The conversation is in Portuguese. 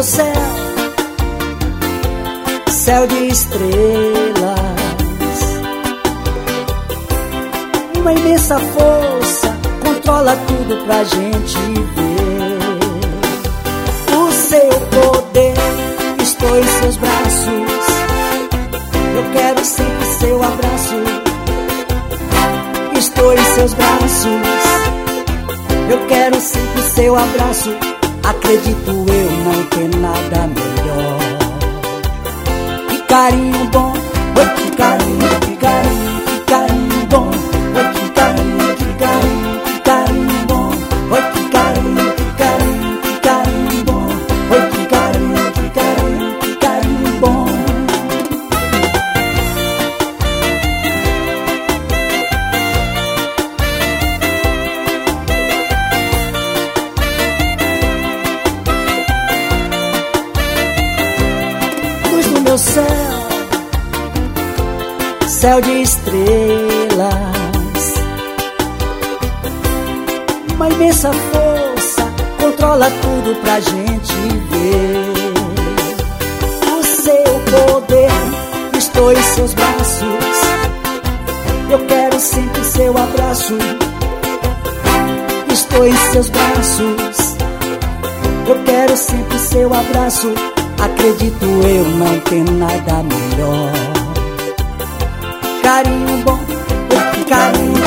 céu, céu de estrelas, uma imensa força controla tudo pra gente ver. O seu poder, estou em seus braços, eu quero sempre seu abraço. Estou em seus braços, eu quero sempre seu abraço. Acredito eu, não tem nada melhor. Que carinho bom, oi que carinho, que carinho, que carinho bom. Oi que carinho, que carinho, que carinho bom. Oi que carinho, que carinho, que carinho bom. Oi que carinho, que carinho, que carinho bom. Meu céu, céu de estrelas, uma imensa força controla tudo pra gente ver. O seu poder, estou em seus braços, eu quero sempre seu abraço. Estou em seus braços, eu quero sempre seu abraço. Acredito eu, não tem nada melhor. Carinho bom, oi que carinho,